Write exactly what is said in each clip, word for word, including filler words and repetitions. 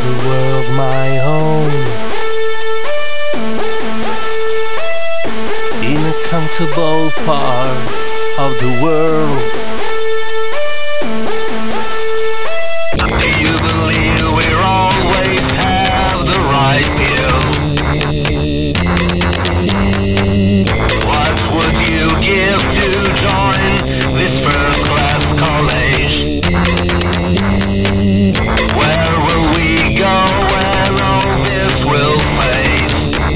the world my home. In a comfortable part of the world. You believe we'll always have the right pill. What would you give to join this first class college? Where will we go when all this will fade?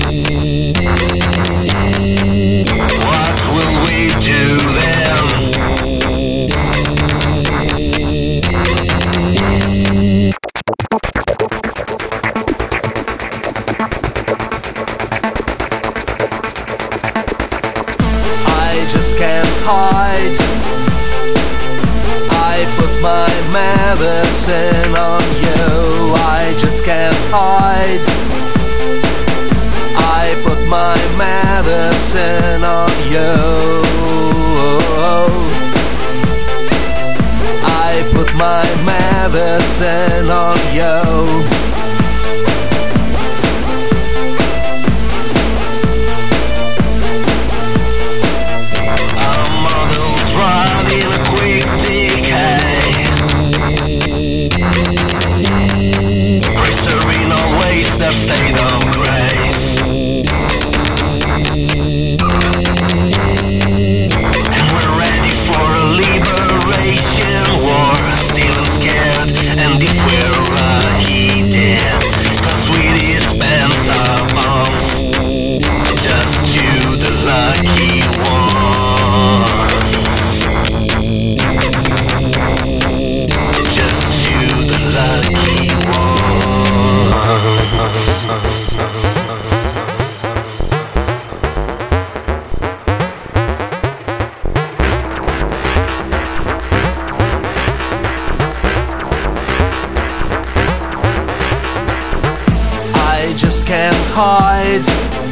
What will we do then? I just can't hide. I put my medicine on you. I just can't hide. I put my medicine on you. I put my medicine on you. Their state of grace, and we're ready for a liberation war. Still scared, and if we're lucky, dead, 'cause we dispense our bombs just to the lucky ones, just to the lucky ones. I just can't hide.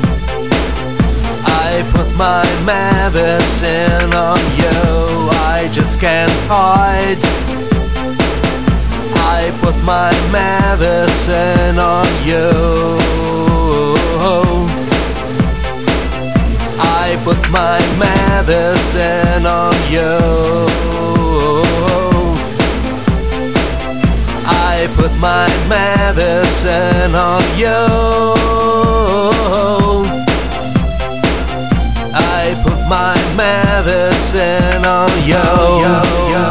I put my medicine on you. I just can't hide. I put my medicine on you. I put my medicine on you. I put my medicine on you. I put my medicine on you.